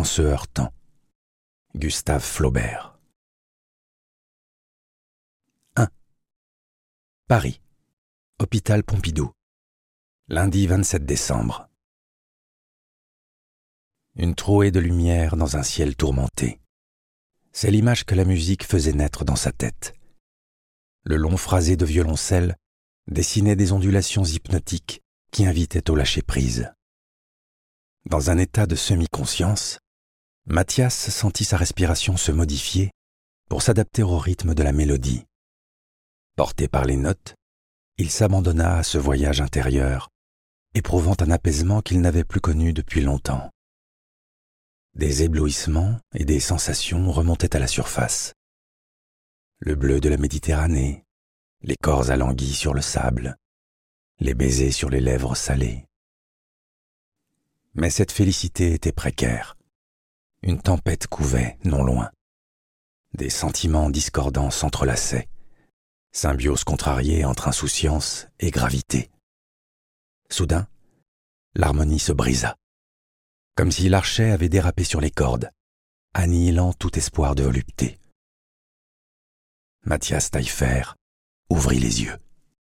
en se heurtant. Gustave Flaubert. 1. Paris. Hôpital Pompidou. Lundi 27 décembre. Une trouée de lumière dans un ciel tourmenté. C'est l'image que la musique faisait naître dans sa tête. Le long phrasé de violoncelle dessinait des ondulations hypnotiques qui invitaient au lâcher-prise. Dans un état de semi-conscience, Mathias sentit sa respiration se modifier pour s'adapter au rythme de la mélodie. Porté par les notes, il s'abandonna à ce voyage intérieur, éprouvant un apaisement qu'il n'avait plus connu depuis longtemps. Des éblouissements et des sensations remontaient à la surface. Le bleu de la Méditerranée, les corps alanguis sur le sable, les baisers sur les lèvres salées. Mais cette félicité était précaire. Une tempête couvait non loin. Des sentiments discordants s'entrelaçaient, symbiose contrariée entre insouciance et gravité. Soudain, l'harmonie se brisa, comme si l'archet avait dérapé sur les cordes, annihilant tout espoir de volupté. Mathias Taillefer ouvrit les yeux.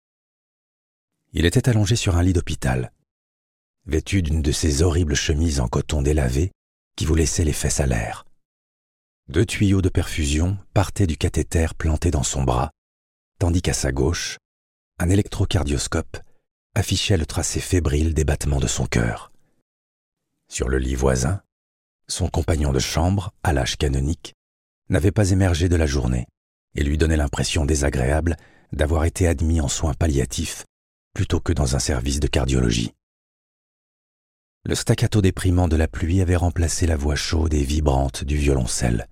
Il était allongé sur un lit d'hôpital, vêtu d'une de ces horribles chemises en coton délavé qui vous laissaient les fesses à l'air. 2 tuyaux de perfusion partaient du cathéter planté dans son bras, tandis qu'à sa gauche, un électrocardioscope affichait le tracé fébrile des battements de son cœur. Sur le lit voisin, son compagnon de chambre, à l'âge canonique, n'avait pas émergé de la journée et lui donnait l'impression désagréable d'avoir été admis en soins palliatifs plutôt que dans un service de cardiologie. Le staccato déprimant de la pluie avait remplacé la voix chaude et vibrante du violoncelle.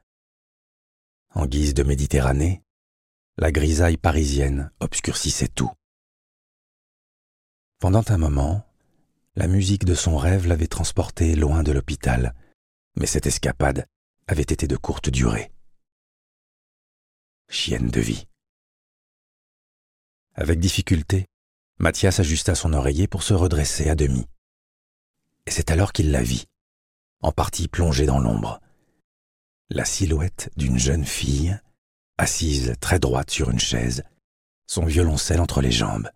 En guise de Méditerranée, la grisaille parisienne obscurcissait tout. Pendant un moment, la musique de son rêve l'avait transporté loin de l'hôpital, mais cette escapade avait été de courte durée. Chienne de vie. Avec difficulté, Mathias ajusta son oreiller pour se redresser à demi. Et c'est alors qu'il la vit, en partie plongée dans l'ombre. La silhouette d'une jeune fille, assise très droite sur une chaise, son violoncelle entre les jambes.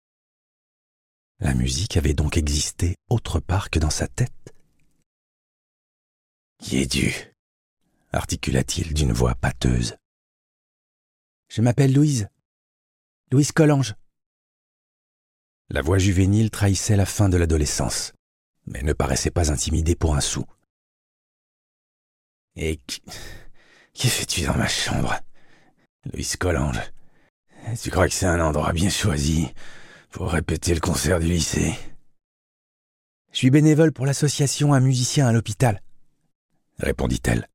La musique avait donc existé autre part que dans sa tête. « Qui es-tu » articula-t-il d'une voix pâteuse. « Je m'appelle Louise. Louise Collange. » La voix juvénile trahissait la fin de l'adolescence, mais ne paraissait pas intimidée pour un sou. « Et que fais-tu dans ma chambre, Louise Collange? Tu crois que c'est un endroit bien choisi pour répéter le concert du lycée? »« Je suis bénévole pour l'association Un musicien à l'hôpital, » répondit-elle.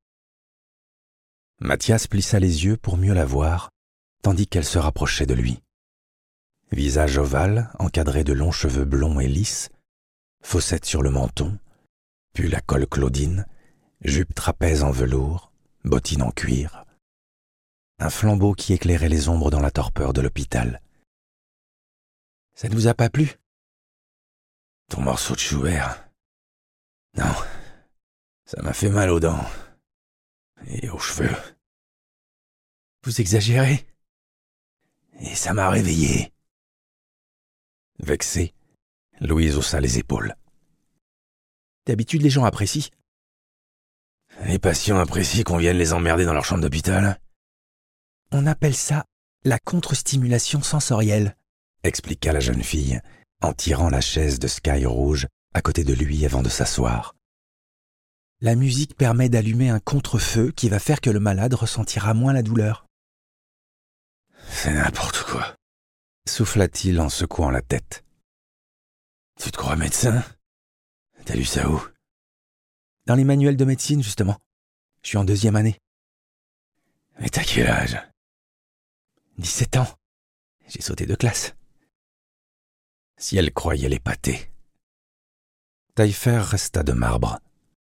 Mathias plissa les yeux pour mieux la voir, tandis qu'elle se rapprochait de lui. Visage ovale, encadré de longs cheveux blonds et lisses, fossette sur le menton, pull à col Claudine, jupe trapèze en velours, bottines en cuir. Un flambeau qui éclairait les ombres dans la torpeur de l'hôpital. « Ça ne vous a pas plu ? » ?»« Ton morceau de Schubert ? Non, ça m'a fait mal aux dents et aux cheveux. »« Vous exagérez ? Et ça m'a réveillé. » Vexée, Louise haussa les épaules. « D'habitude, les gens apprécient. »« Les patients apprécient qu'on vienne les emmerder dans leur chambre d'hôpital. »« On appelle ça la contre-stimulation sensorielle, » expliqua la jeune fille, en tirant la chaise de Sky rouge à côté de lui avant de s'asseoir. « La musique permet d'allumer un contre-feu qui va faire que le malade ressentira moins la douleur. »« C'est n'importe quoi, » souffla-t-il en secouant la tête. « Tu te crois médecin ? T'as lu ça où ? » ?»« Dans les manuels de médecine, justement. Je suis en 2e année. »« Mais t'as quel âge ? » ?»« 17 ans. J'ai sauté de classe. » Si elle croyait l'épater. Taillefer resta de marbre.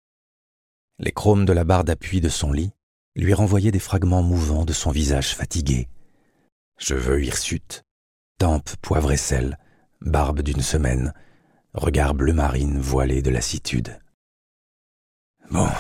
Les chromes de la barre d'appui de son lit lui renvoyaient des fragments mouvants de son visage fatigué. Cheveux hirsutes, tempes poivre et sel, barbe d'une semaine, regard bleu marine voilé de lassitude. « Bon,